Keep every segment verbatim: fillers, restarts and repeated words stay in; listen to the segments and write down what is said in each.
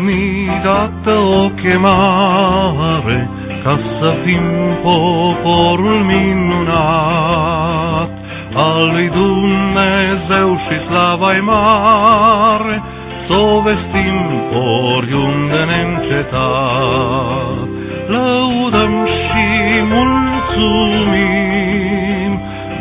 ni dată o chemare ca să fim poporul minunat al lui Dumnezeu și slava-i mare, s-o vestim oriunde neîncetat. Lăudăm și mulțumim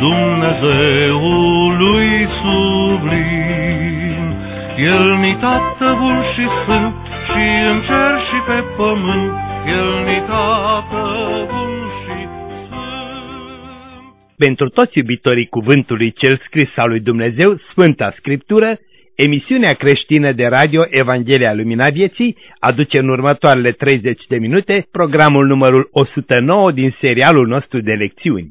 Dumnezeului sublim. El-ni Tată bun și sfânt, și în cer și pe pământ, El-ni Tată bun și sfânt. Pentru toți iubitorii cuvântului cel scris al lui Dumnezeu, Sfânta Scriptură, emisiunea creștină de radio Evanghelia Lumina Vieții aduce în următoarele treizeci de minute programul numărul o sută nouă din serialul nostru de lecțiuni.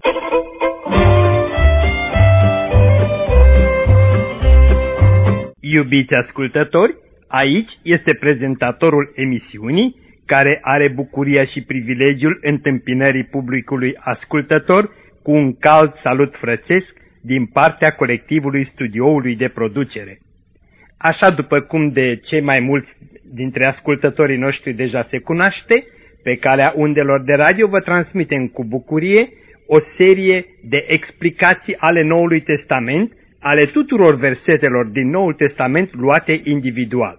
Iubiți ascultători, aici este prezentatorul emisiunii, care are bucuria și privilegiul întâmpinării publicului ascultător cu un cald salut frățesc din partea colectivului studioului de producere. Așa după cum de cei mai mulți dintre ascultătorii noștri deja se cunoaște, pe calea undelor de radio vă transmitem cu bucurie o serie de explicații ale Noului Testament, ale tuturor versetelor din Noul Testament luate individual.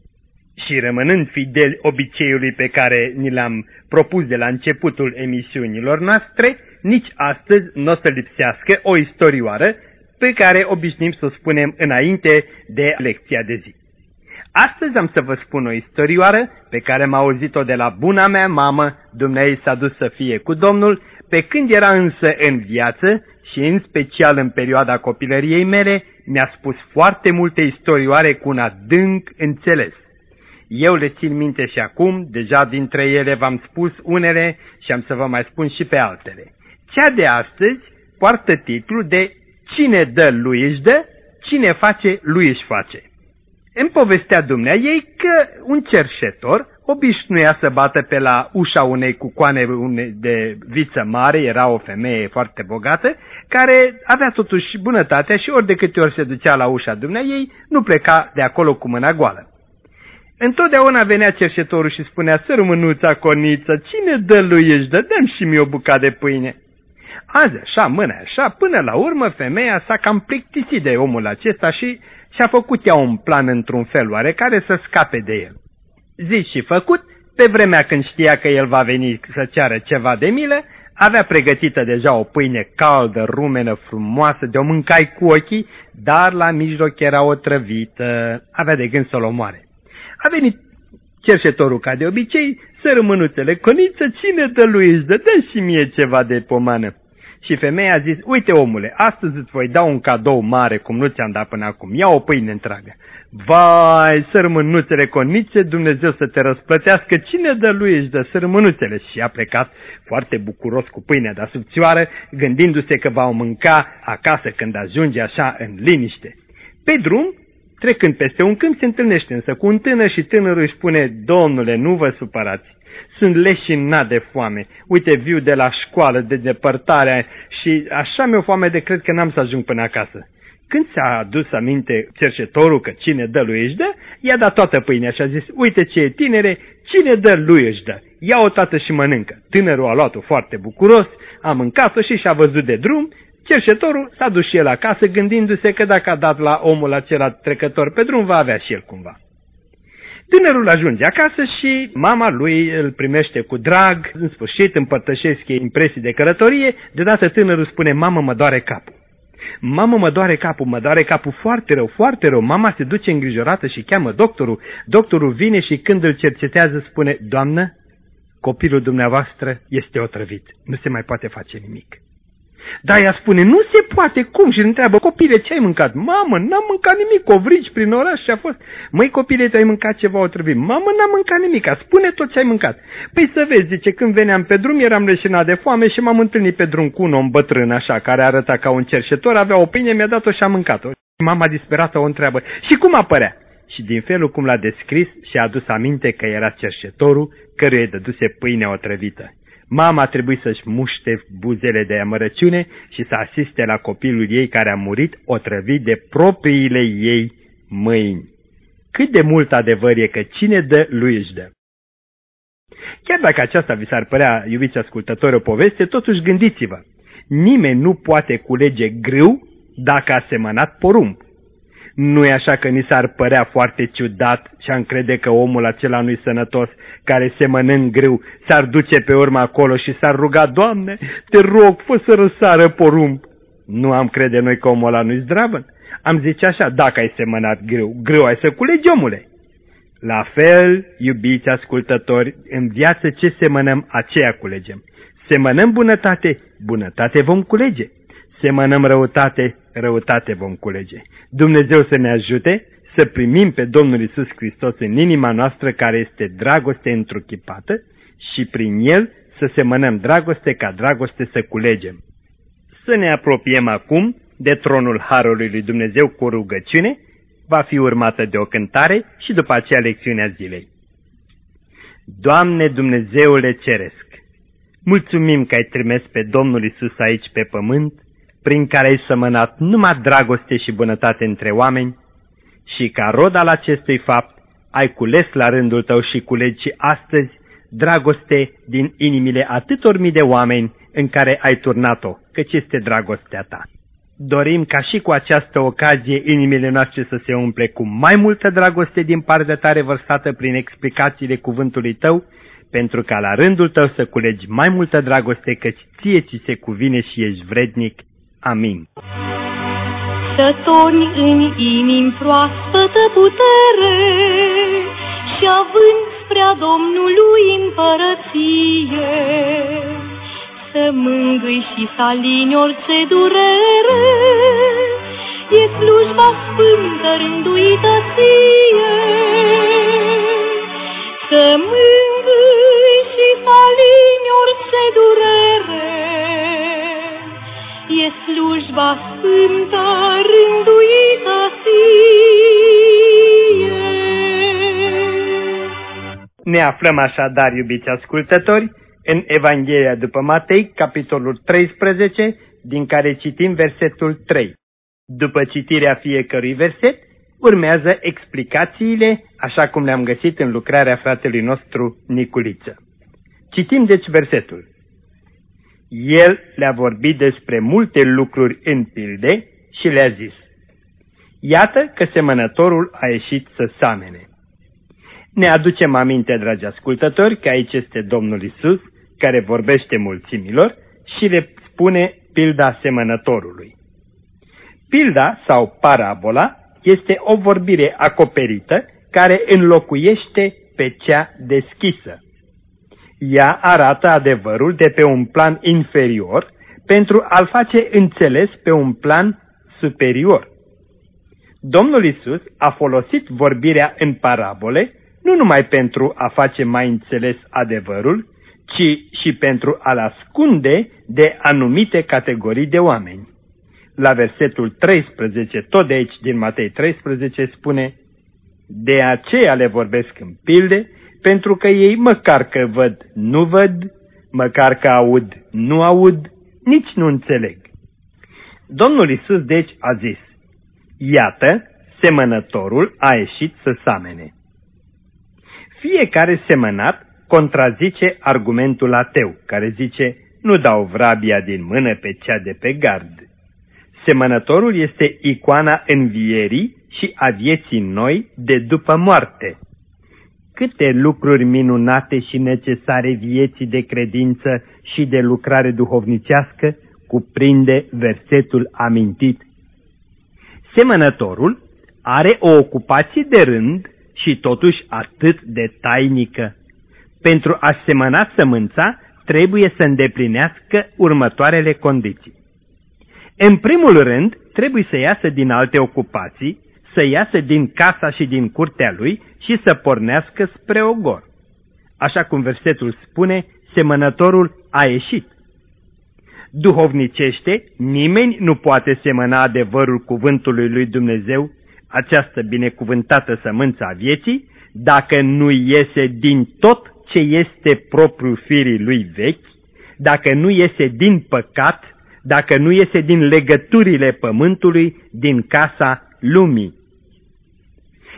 Și rămânând fideli obiceiului pe care ni l-am propus de la începutul emisiunilor noastre, nici astăzi nu o să lipsească o istorioară pe care obișnim să o spunem înainte de lecția de zi. Astăzi am să vă spun o istorioară pe care am auzit-o de la buna mea mamă, dumneei s-a dus să fie cu Domnul, pe când era însă în viață și în special în perioada copilăriei mele, mi-a spus foarte multe istorioare cu un adânc înțeles. Eu le țin minte și acum, deja dintre ele v-am spus unele și am să vă mai spun și pe altele. Cea de astăzi poartă titlul de Cine dă lui își dă, cine face lui își face. Îmi povestea dumnea ei că un cerșetor obișnuia să bată pe la ușa unei cucoane de viță mare, era o femeie foarte bogată, care avea totuși bunătatea și ori de câte ori se ducea la ușa dumnea ei, nu pleca de acolo cu mâna goală. Întotdeauna venea cerșetorul și spunea: sărmânuța coniță, cine dă lui își dă, dă-mi și mie o bucată de pâine. Azi așa, mâna așa, până la urmă femeia s-a cam plictisit de omul acesta și și-a făcut ea un plan într-un fel oarecare să scape de el. Zis și făcut, pe vremea când știa că el va veni să ceară ceva de milă, avea pregătită deja o pâine caldă, rumenă, frumoasă, de o mâncai cu ochii, dar la mijloc era otrăvită, avea de gând să-l omoare. A venit cerșetorul ca de obicei, sărmânuțele, coniță, cine dă lui își dă, dă și mie ceva de pomană. Și femeia a zis: uite omule, astăzi îți voi da un cadou mare cum nu ți-am dat până acum, ia o pâine întreagă. Vai, sărmânuțele conițe, Dumnezeu să te răsplătească, cine dă lui își dă, sărmânuțele. Și a plecat foarte bucuros cu pâinea de subțioară, gândindu-se că va o mânca acasă când ajunge așa în liniște. Pe drum, trecând peste un câmp, se întâlnește însă cu un tânăr și tânărul își spune: domnule, nu vă supărați, sunt leșinat de foame, uite viu de la școală, de depărtare și așa mi-o foame de cred că n-am să ajung până acasă. Când s-a adus aminte cerșetorul că cine dă lui își dă, i-a dat toată pâinea și a zis: uite ce e tinere, cine dă lui își dă, ia-o tată și mănâncă. Tânărul a luat-o foarte bucuros, a mâncat-o și și-a văzut de drum. Cerșetorul s-a dus și el acasă, gândindu-se că dacă a dat la omul acela trecător pe drum, va avea și el cumva. Tânărul ajunge acasă și mama lui îl primește cu drag, în sfârșit împărtășesc ei impresii de călătorie, deodată tânărul spune: mamă, mă doare capul. Mamă, mă doare capul, mă doare capul foarte rău, foarte rău. Mama se duce îngrijorată și cheamă doctorul. Doctorul vine și când îl cercetează spune: doamnă, copilul dumneavoastră este otrăvit, nu se mai poate face nimic. Dar ea spune: nu se poate, cum? Și îl întreabă: copile, ce ai mâncat? Mamă, n-am mâncat nimic, covrigi prin oraș și a fost. Măi copile, tu ai mâncat ceva otrăvit? Mamă, n-am mâncat nimic, spune tot ce ai mâncat. Păi să vezi, zice, când veneam pe drum eram leșinat de foame și m-am întâlnit pe drum cu un om bătrân așa, care arăta ca un cerșetor, avea o pâine, mi-a dat-o și am mâncat-o. Mama disperată o întreabă: și cum apărea? Și din felul cum l-a descris și-a adus aminte că era cerșetorul căruia îi dăduse pâinea otrăvită. Mama a trebuit să-și muște buzele de amărăciune și să asiste la copilul ei care a murit otrăvit de propriile ei mâini. cât de mult adevăr e că cine dă, lui își dă. Chiar dacă aceasta vi s-ar părea, iubiți ascultători, o poveste, totuși gândiți-vă. Nimeni nu poate culege grâu dacă a semănat porumb. Nu e așa că ni s-ar părea foarte ciudat și am crede că omul acela nu-i sănătos, care semănând grâu s-ar duce pe urmă acolo și s-ar ruga: Doamne, te rog, fă să răsară porumb. Nu am crede noi că omul ăla nu-i zdravă? Am zice așa: dacă ai semănat grâu, grâu ai să culegi, omule. La fel, iubiți ascultători, în viață ce semănăm, aceea culegem. Semănăm bunătate, bunătate vom culege. Semănăm răutate, răutate vom culege. Dumnezeu să ne ajute să primim pe Domnul Iisus Hristos în inima noastră, care este dragoste întruchipată, și prin El să semănăm dragoste, ca dragoste să culegem. Să ne apropiem acum de tronul Harului lui Dumnezeu cu rugăciune, va fi urmată de o cântare și după aceea lecțiunea zilei. Doamne Dumnezeule Ceresc, mulțumim că ai trimis pe Domnul Iisus aici pe pământ, prin care ai sămănat numai dragoste și bunătate între oameni, și ca rod al acestui fapt ai cules la rândul tău și culegi și astăzi dragoste din inimile atâtor mii de oameni în care ai turnat-o, căci este dragostea ta. Dorim ca și cu această ocazie inimile noastre să se umple cu mai multă dragoste din partea ta revărsată prin explicațiile cuvântului tău, pentru ca la rândul tău să culegi mai multă dragoste, căci ție ți se cuvine și ești vrednic. Amin. Să torni în inimi proaspătă putere și având spre-a Domnului împărăție, să mângâi și să alini orice durere, e slujba sfântă rânduită ție. Să mângâi și să alini orice durere, e slujba sfântă rânduită ție. Ne aflăm așadar, iubiți ascultători, în Evanghelia după Matei, capitolul treisprezece, din care citim versetul trei. După citirea fiecărui verset, urmează explicațiile, așa cum le-am găsit în lucrarea fratelui nostru Niculiță. Citim deci versetul. El le-a vorbit despre multe lucruri în pilde și le-a zis: Iată că semănătorul a ieșit să samene. Ne aducem aminte, dragi ascultători, că aici este Domnul Iisus, care vorbește mulțimilor și le spune pilda semănătorului. Pilda sau parabola este o vorbire acoperită care înlocuiește pe cea deschisă. Ea arată adevărul de pe un plan inferior pentru a-l face înțeles pe un plan superior. Domnul Iisus a folosit vorbirea în parabole nu numai pentru a face mai înțeles adevărul, ci și pentru a-l ascunde de anumite categorii de oameni. La versetul treisprezece, tot de aici din Matei treisprezece, spune: De aceea le vorbesc în pilde, pentru că ei măcar că văd, nu văd, măcar că aud, nu aud, nici nu înțeleg. Domnul Iisus deci a zis: Iată, semănătorul a ieșit să samene. Fiecare semănat contrazice argumentul ateu, care zice: nu dau vrabia din mână pe cea de pe gard. Semănătorul este icoana învierii și a vieții noi de după moarte. Câte lucruri minunate și necesare vieții de credință și de lucrare duhovnicească cuprinde versetul amintit. Semănătorul are o ocupație de rând și totuși atât de tainică. Pentru a semăna sămânța, trebuie să îndeplinească următoarele condiții. În primul rând, trebuie să iasă din alte ocupații, să iasă din casa și din curtea lui și să pornească spre ogor. Așa cum versetul spune, semănătorul a ieșit. Duhovnicește, nimeni nu poate semăna adevărul cuvântului lui Dumnezeu, această binecuvântată sămânță a vieții, dacă nu iese din tot ce este propriu firii lui vechi, dacă nu iese din păcat, dacă nu iese din legăturile pământului, din casa lumii.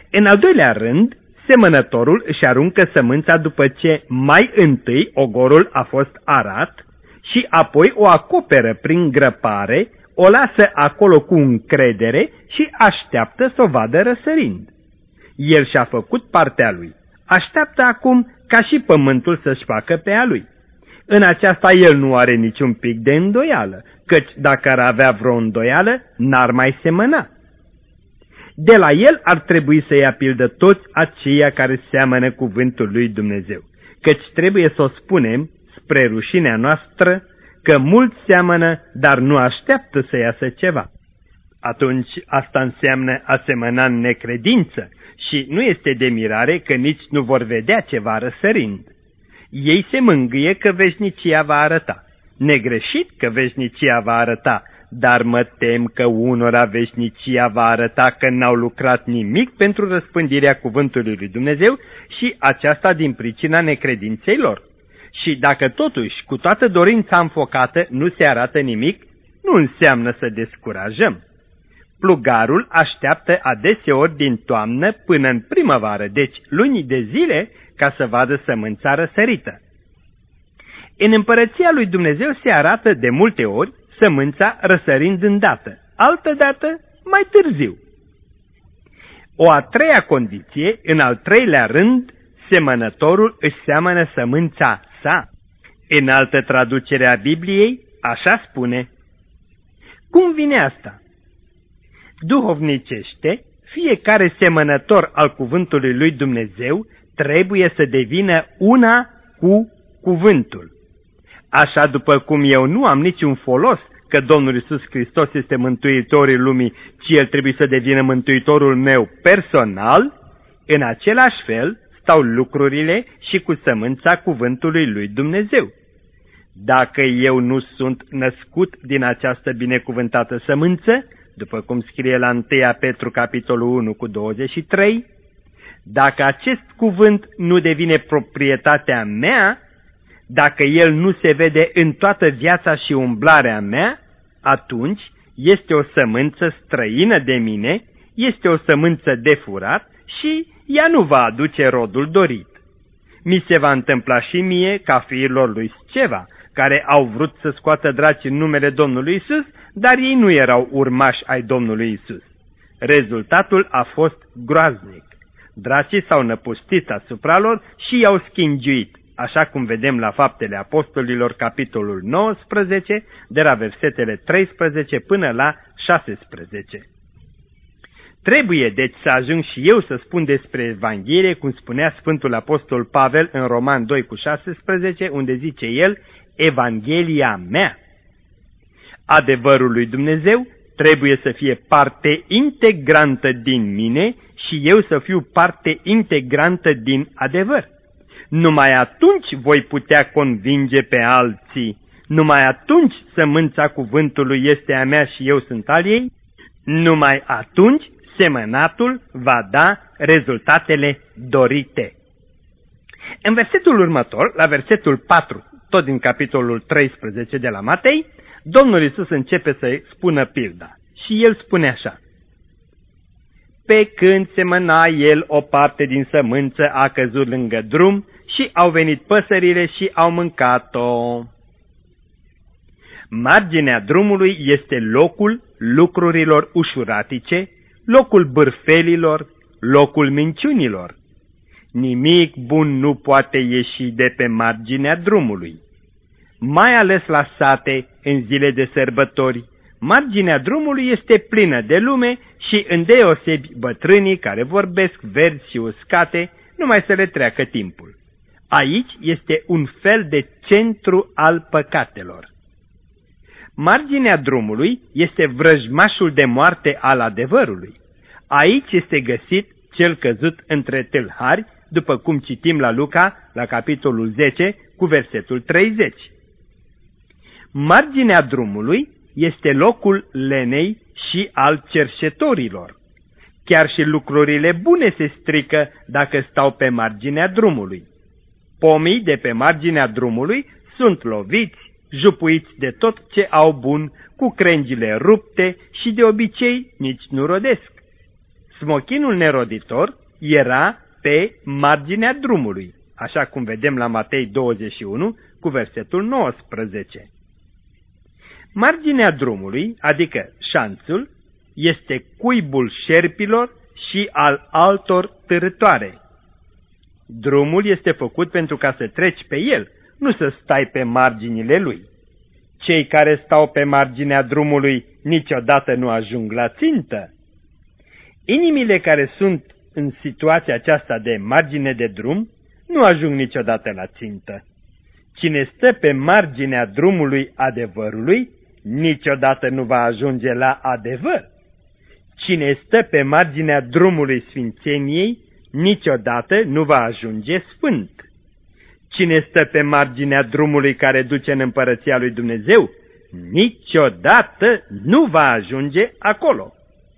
În al doilea rând, semănătorul își aruncă sămânța după ce mai întâi ogorul a fost arat și apoi o acoperă prin grăpare, o lasă acolo cu încredere și așteaptă să o vadă răsărind. El și-a făcut partea lui. Așteaptă acum ca și pământul să-și facă pe a lui. În aceasta el nu are niciun pic de îndoială, căci dacă ar avea vreo îndoială, n-ar mai semăna. De la el ar trebui să ia pildă toți aceia care seamănă cuvântul lui Dumnezeu, căci trebuie să o spunem, spre rușinea noastră, că mulți seamănă, dar nu așteaptă să iasă ceva. Atunci asta înseamnă a semăna în necredință și nu este de mirare că nici nu vor vedea ceva răsărind. Ei se mângâie că veșnicia va arăta. Negreșit că veșnicia va arăta, dar mă tem că unora veșnicia va arăta că n-au lucrat nimic pentru răspândirea cuvântului lui Dumnezeu și aceasta din pricina necredinței lor. Și dacă totuși, cu toată dorința înfocată, nu se arată nimic, nu înseamnă să descurajăm. Plugarul așteaptă adeseori din toamnă până în primăvară, deci luni de zile, ca să vadă sămânța răsărită. În împărăția lui Dumnezeu se arată de multe ori sămânța răsărind îndată, altădată mai târziu. O a treia condiție, în al treilea rând, semănătorul își seamănă sămânța sa. În altă traducere a Bibliei, așa spune. Cum vine asta? Duhovnicește, fiecare semănător al cuvântului lui Dumnezeu trebuie să devină una cu cuvântul. Așa după cum eu nu am niciun folos că Domnul Iisus Hristos este mântuitorul lumii, ci El trebuie să devină mântuitorul meu personal, în același fel stau lucrurile și cu sămânța cuvântului lui Dumnezeu. Dacă eu nu sunt născut din această binecuvântată sămânță, după cum scrie la întâi Petru capitolul unu cu douăzeci și trei, dacă acest cuvânt nu devine proprietatea mea, dacă el nu se vede în toată viața și umblarea mea, atunci este o sămânță străină de mine, este o sămânță de furat și ea nu va aduce rodul dorit. Mi se va întâmpla și mie, ca fiilor lui Sceva, care au vrut să scoată draci în numele Domnului Isus, dar ei nu erau urmași ai Domnului Isus. Rezultatul a fost groaznic. Dracii s-au năpustit asupra lor și i-au schingiuit, așa cum vedem la Faptele Apostolilor, capitolul nouăsprezece, de la versetele treisprezece până la șasesprezece. Trebuie deci să ajung și eu să spun despre Evanghelie, cum spunea Sfântul Apostol Pavel în Roman doi cu șasesprezece, unde zice el, Evanghelia mea. Adevărul lui Dumnezeu trebuie să fie parte integrantă din mine și eu să fiu parte integrantă din adevăr. Numai atunci voi putea convinge pe alții, numai atunci sămânța cuvântului este a mea și eu sunt al ei, numai atunci semănatul va da rezultatele dorite. În versetul următor, la versetul patru, tot din capitolul treisprezece de la Matei, Domnul Iisus începe să spună pilda și el spune așa. Pe când semăna el o parte din sămânță a căzut lângă drum și au venit păsările și au mâncat-o. Marginea drumului este locul lucrurilor ușuratice, locul bârfelilor, locul minciunilor. Nimic bun nu poate ieși de pe marginea drumului. Mai ales la sate, în zile de sărbători, marginea drumului este plină de lume și îndeosebi bătrânii care vorbesc verzi și uscate, numai să le treacă timpul. Aici este un fel de centru al păcatelor. Marginea drumului este vrăjmașul de moarte al adevărului. Aici este găsit cel căzut între tâlhari, după cum citim la Luca, la capitolul zece, cu versetul treizeci. Marginea drumului este locul lenei și al cerșetorilor. Chiar și lucrurile bune se strică dacă stau pe marginea drumului. Pomii de pe marginea drumului sunt loviți, jupuiți de tot ce au bun, cu crengile rupte și de obicei nici nu rodesc. Smochinul neroditor era pe marginea drumului, așa cum vedem la Matei douăzeci și unu cu versetul nouăsprezece. Marginea drumului, adică șanțul, este cuibul șerpilor și al altor târătoare. Drumul este făcut pentru ca să treci pe el, nu să stai pe marginile lui. Cei care stau pe marginea drumului niciodată nu ajung la țintă. Inimile care sunt în situația aceasta de margine de drum nu ajung niciodată la țintă. Cine stă pe marginea drumului adevărului niciodată nu va ajunge la adevăr. Cine stă pe marginea drumului sfințeniei niciodată nu va ajunge sfânt. Cine stă pe marginea drumului care duce în împărăția lui Dumnezeu niciodată nu va ajunge acolo.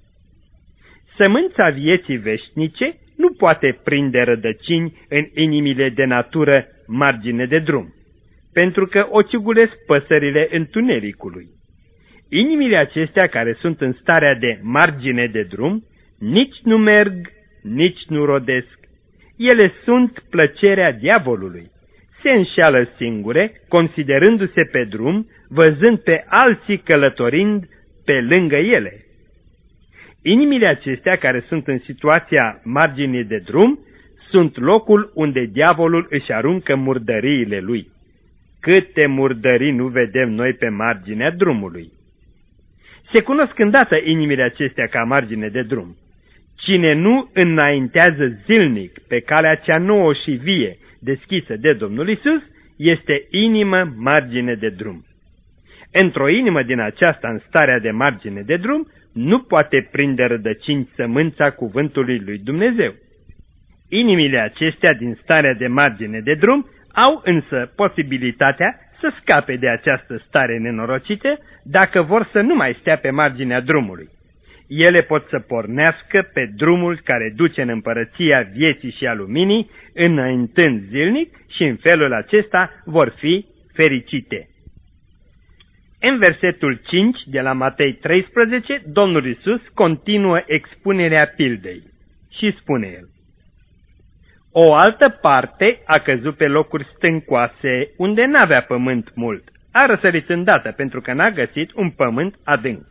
Sămânța vieții veșnice nu poate prinde rădăcini în inimile de natură margine de drum, pentru că o ciugulesc păsările întunericului. Inimile acestea care sunt în starea de margine de drum nici nu merg, nici nu rodesc. Ele sunt plăcerea diavolului. Se înșeală singure, considerându-se pe drum, văzând pe alții călătorind pe lângă ele. Inimile acestea care sunt în situația marginii de drum sunt locul unde diavolul își aruncă murdăriile lui. Câte murdării nu vedem noi pe marginea drumului! Se cunosc îndată inimile acestea ca margine de drum. Cine nu înaintează zilnic pe calea cea nouă și vie deschisă de Domnul Isus, este inimă margine de drum. Într-o inimă din aceasta în starea de margine de drum, nu poate prinde rădăcini sămânța cuvântului lui Dumnezeu. Inimile acestea din starea de margine de drum au însă posibilitatea să scape de această stare nenorocită dacă vor să nu mai stea pe marginea drumului. Ele pot să pornească pe drumul care duce în împărăția vieții și a luminii, înaintând zilnic și în felul acesta vor fi fericite. În versetul cinci de la Matei treisprezece, Domnul Iisus continuă expunerea pildei și spune el: O altă parte a căzut pe locuri stâncoase, unde n-avea pământ mult. A răsărit îndată, pentru că n-a găsit un pământ adânc.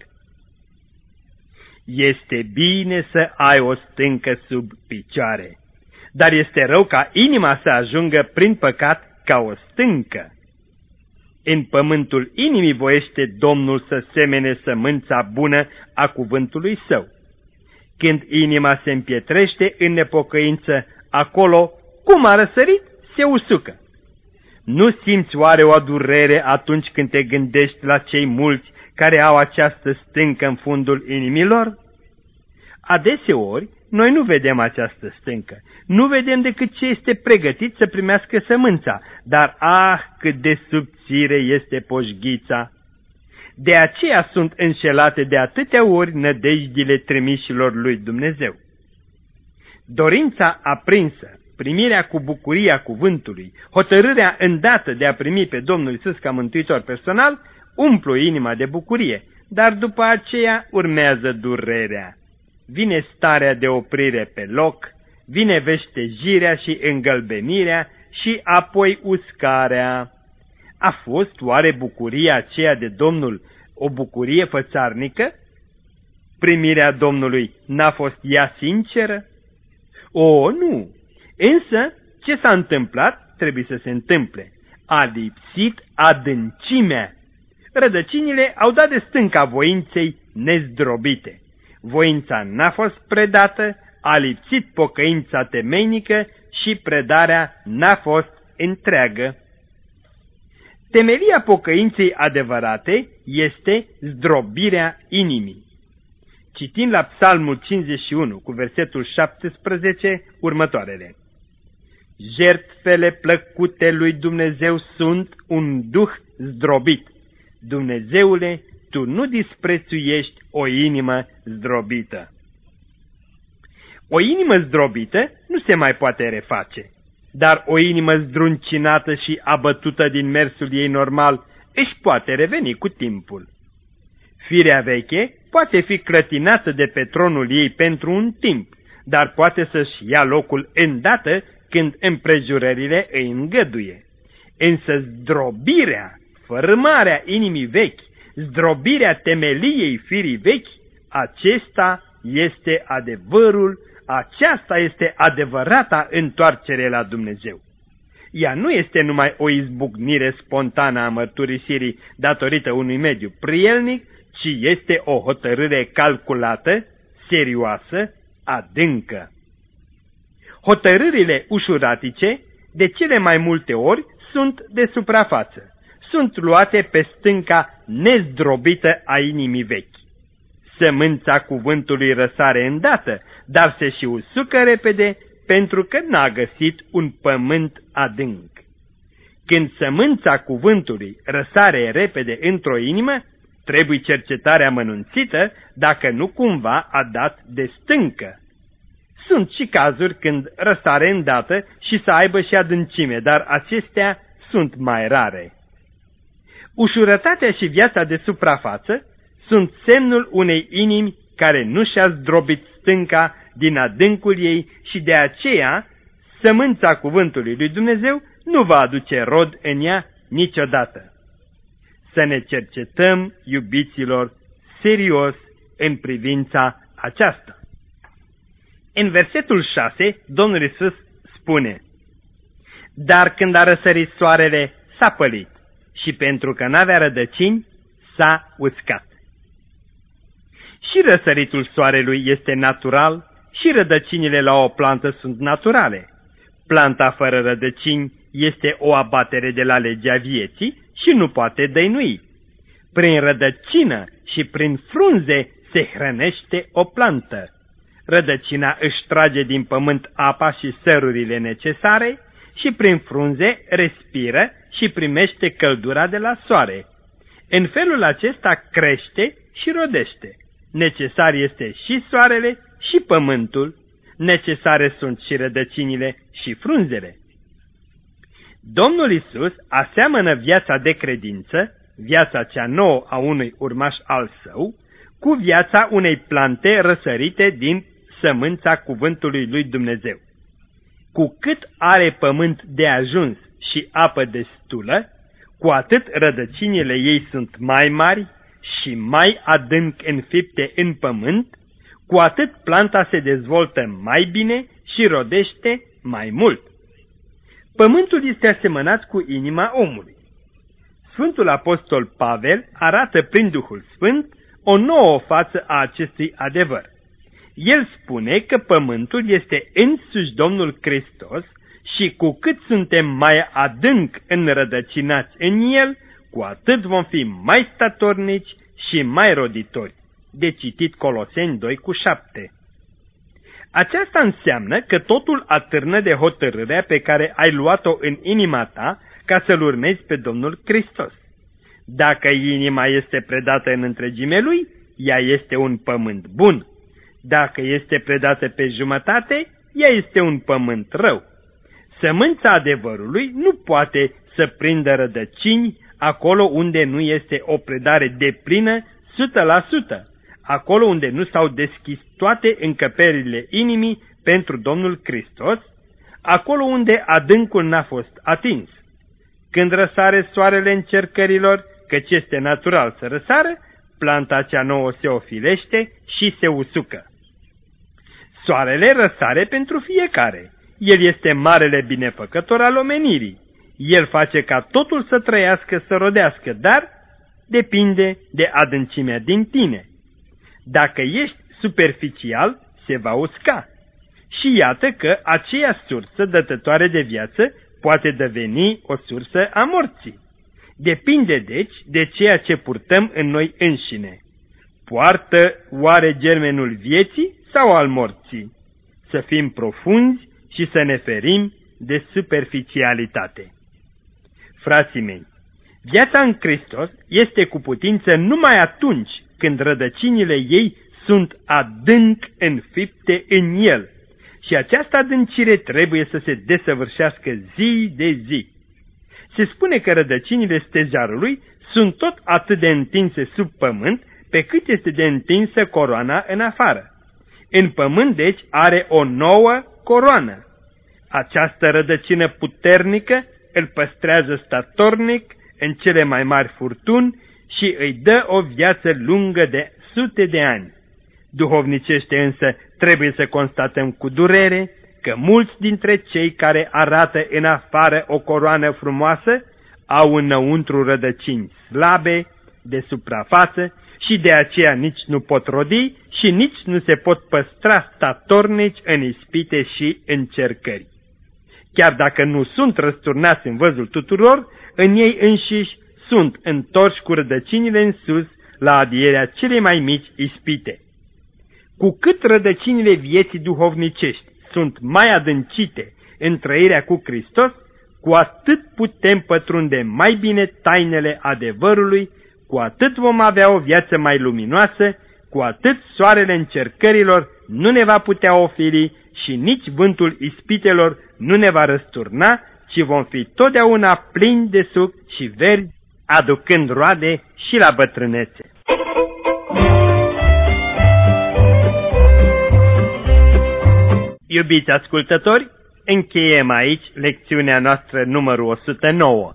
Este bine să ai o stâncă sub picioare, dar este rău ca inima să ajungă prin păcat ca o stâncă. În pământul inimii voiește Domnul să semene sămânța bună a cuvântului său. Când inima se împietrește în nepocăință, acolo, cum a răsărit, se usucă. Nu simți oare o durere atunci când te gândești la cei mulți care au această stâncă în fundul inimilor? Adeseori, noi nu vedem această stâncă, nu vedem decât ce este pregătit să primească sămânța, dar ah, cât de subțire este poșghița! De aceea sunt înșelate de atâtea ori nădejdile trimișilor lui Dumnezeu. Dorința aprinsă, primirea cu bucuria cuvântului, hotărârea îndată de a primi pe Domnul Iisus ca mântuitor personal, umplu inima de bucurie, dar după aceea urmează durerea. Vine starea de oprire pe loc, vine veștejirea și îngălbenirea și apoi uscarea. A fost oare bucuria aceea de Domnul o bucurie fățarnică? Primirea Domnului n-a fost ea sinceră? O, nu! Însă, ce s-a întâmplat trebuie să se întâmple. A lipsit adâncimea. Rădăcinile au dat de stânca voinței nezdrobite. Voința n-a fost predată, a lipsit pocăința temeinică și predarea n-a fost întreagă. Temelia pocăinței adevărate este zdrobirea inimii. Citind la Psalmul cincizeci și unu cu versetul șaptesprezece următoarele: Jertfele plăcute lui Dumnezeu sunt un duh zdrobit. Dumnezeule, Tu nu disprețuiești o inimă zdrobită. O inimă zdrobită nu se mai poate reface, dar o inimă zdruncinată și abătută din mersul ei normal își poate reveni cu timpul. Firea veche poate fi clătinată de pe tronul ei pentru un timp, dar poate să-și ia locul îndată când împrejurările îi îngăduie. Însă zdrobirea, fărâmarea inimii vechi, zdrobirea temeliei firii vechi, acesta este adevărul, aceasta este adevărata întoarcere la Dumnezeu. Ea nu este numai o izbucnire spontană a mărturisirii datorită unui mediu prielnic, ci este o hotărâre calculată, serioasă, adâncă. Hotărârile ușuratice, de cele mai multe ori, sunt de suprafață. Sunt luate pe stânca nezdrobită a inimii vechi. Sămânța cuvântului răsare îndată, dar se și usucă repede, pentru că n-a găsit un pământ adânc. Când sămânța cuvântului răsare repede într-o inimă, trebuie cercetarea amănunțită dacă nu cumva a dat de stâncă. Sunt și cazuri când răsare îndată și să aibă și adâncime, dar acestea sunt mai rare. Ușurătatea și viața de suprafață sunt semnul unei inimi care nu și-a zdrobit stânca din adâncul ei și de aceea sămânța cuvântului lui Dumnezeu nu va aduce rod în ea niciodată. Să ne cercetăm, iubiților, serios în privința aceasta. În versetul șase, Domnul Iisus spune: dar când a răsărit soarele, s-a pălit și pentru că n-avea rădăcini, s-a uscat. Și răsăritul soarelui este natural și rădăcinile la o plantă sunt naturale. Planta fără rădăcini este o abatere de la legea vieții și nu poate dăinui. Prin rădăcină și prin frunze se hrănește o plantă. Rădăcina își trage din pământ apa și sărurile necesare și prin frunze respiră și primește căldura de la soare. În felul acesta crește și rodește. Necesar este și soarele și pământul, necesare sunt și rădăcinile și frunzele. Domnul Iisus aseamănă viața de credință, viața cea nouă a unui urmaș al său, cu viața unei plante răsărite din sămânța cuvântului lui Dumnezeu. Cu cât are pământ de ajuns și apă destulă, cu atât rădăcinile ei sunt mai mari și mai adânc înfipte în pământ, cu atât planta se dezvoltă mai bine și rodește mai mult. Pământul este asemănat cu inima omului. Sfântul Apostol Pavel arată prin Duhul Sfânt o nouă față a acestui adevăr. El spune că pământul este însuși Domnul Hristos și cu cât suntem mai adânc înrădăcinați în El, cu atât vom fi mai statornici și mai roditori. De citit Coloseni doi cu șapte. Aceasta înseamnă că totul atârnă de hotărârea pe care ai luat-o în inima ta ca să-L urmezi pe Domnul Hristos. Dacă inima este predată în întregime Lui, ea este un pământ bun. Dacă este predată pe jumătate, ea este un pământ rău. Sămânța adevărului nu poate să prindă rădăcini acolo unde nu este o predare deplină o sută la sută, acolo unde nu s-au deschis toate încăperile inimii pentru Domnul Hristos, acolo unde adâncul n-a fost atins. Când răsare soarele încercărilor, căci este natural să răsară, planta cea nouă se ofilește și se usucă. Soarele răsare pentru fiecare. El este marele binefăcător al omenirii. El face ca totul să trăiască, să rodească, dar depinde de adâncimea din tine. Dacă ești superficial, se va usca. Și iată că aceea sursă dătătoare de viață poate deveni o sursă a morții. Depinde, deci, de ceea ce purtăm în noi înșine. Poartă oare germenul vieții sau al morții? Să fim profunzi și să ne ferim de superficialitate. Frații mei, viața în Hristos este cu putință numai atunci când rădăcinile ei sunt adânc înfipte în El. Și această adâncire trebuie să se desăvârșească zi de zi. Se spune că rădăcinile stejarului sunt tot atât de întinse sub pământ pe cât este de întinsă coroana în afară. În pământ, deci, are o nouă coroană. Această rădăcină puternică îl păstrează statornic în cele mai mari furtuni și îi dă o viață lungă de sute de ani. Duhovnicește însă trebuie să constatăm cu durere că mulți dintre cei care arată în afară o coroană frumoasă au înăuntru rădăcini slabe, de suprafață, și de aceea nici nu pot rodi și nici nu se pot păstra statornici în ispite și încercări. Chiar dacă nu sunt răsturnați în văzul tuturor, în ei înșiși sunt întorși cu rădăcinile în sus la adierea celei mai mici ispite. Cu cât rădăcinile vieții duhovnicești sunt mai adâncite în trăirea cu Hristos, cu atât putem pătrunde mai bine tainele adevărului, cu atât vom avea o viață mai luminoasă, cu atât soarele încercărilor nu ne va putea oferi și nici vântul ispitelor nu ne va răsturna, ci vom fi totdeauna plini de suc și verzi, aducând roade și la bătrânețe. Iubiți ascultători, încheiem aici lecțiunea noastră numărul o sută nouă.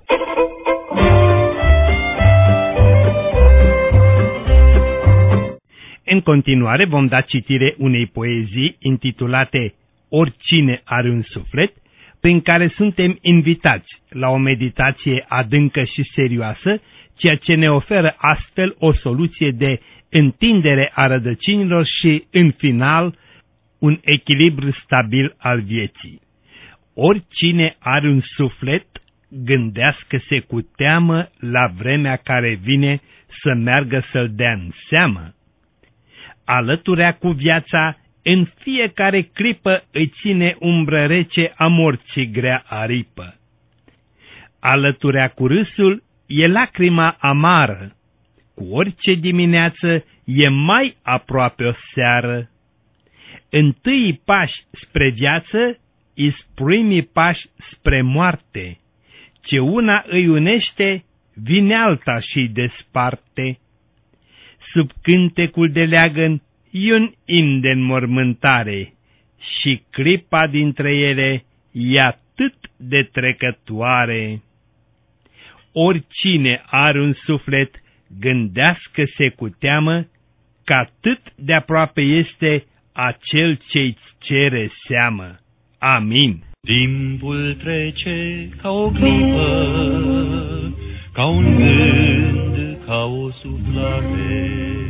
În continuare vom da citire unei poezii intitulate Oricine are un suflet, prin care suntem invitați la o meditație adâncă și serioasă, ceea ce ne oferă astfel o soluție de întindere a rădăcinilor și, în final, un echilibru stabil al vieții. Oricine are un suflet, gândească-se cu teamă la vremea care vine să meargă să-l dea în seamă. Alăturea cu viața, în fiecare clipă îi ține umbră rece a morții grea aripă. Alăturea cu râsul e lacrima amară, cu orice dimineață e mai aproape o seară. Întâi pași spre viață is primii pași spre moarte, ce una îi unește, vine alta și-i desparte. Sub cântecul de leagăn e un in de înmormântare și clipa dintre ele e atât de trecătoare. Oricine are un suflet, gândească-se cu teamă că atât de aproape este acel ce-ți cere seamă. Amin. Timpul trece ca o clipă, ca un gând, ca o suflare.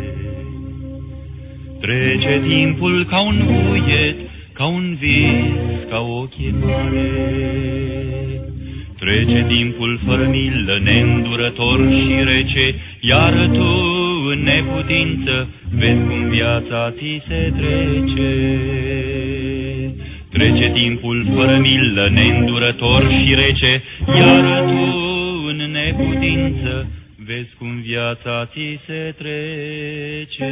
Trece timpul ca un vuiet, ca un vis, ca o chemare. Trece timpul fără milă, neîndurător și rece, iar tu, în neputință, vezi cum viața ți se trece. Trece timpul fără milă, neîndurător și rece, iar tu, în neputință, vezi cum viața ți se trece.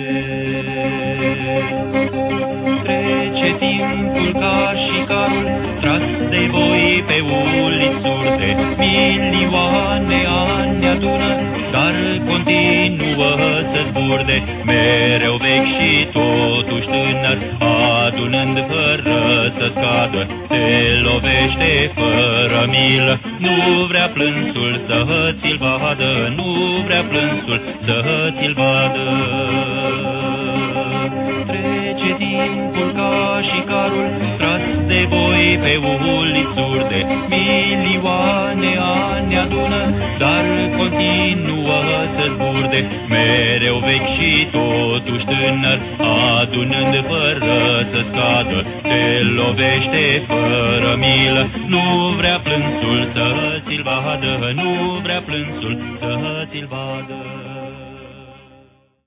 Trece timpul ca și carul tras de voi pe uliți surte, milioane ani adună, dar continuă să zburde, mereu vechi și totuși tânăr, adunând fără să scadă, te lovește fără milă, nu vrea plânsul să ți-l vadă, nu vrea plânsul să ți-l vadă. Trece timpul ca și carul tras de voi pe uliți surde, milioane ani adună, dar continuă să zburde, mereu vechi și totuși tânăr, adunând fără să scadă, te lovește fără milă, nu vrea plânsul să ți-l vadă, nu vrea plânsul să ți-l vadă.